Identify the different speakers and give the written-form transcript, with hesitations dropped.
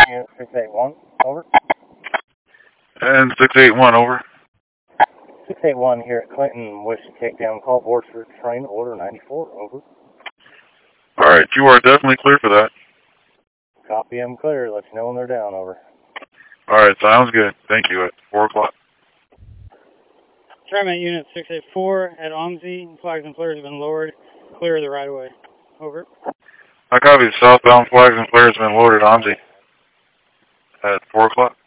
Speaker 1: Unit 681, over.
Speaker 2: And 681, over.
Speaker 1: 681 here at Clinton, wish to take down call board for train order 94, over.
Speaker 2: Alright, you are definitely clear for that.
Speaker 1: Copy, I'm clear. Let you know when they're down, over.
Speaker 2: Alright, sounds good. Thank you. At 4 o'clock.
Speaker 3: TriMet Unit 684 at OMSI. Flags and flares have been lowered. Clear the right of way. Over.
Speaker 2: I copy. Southbound flags and flares have been lowered at OMSI. At 4 o'clock.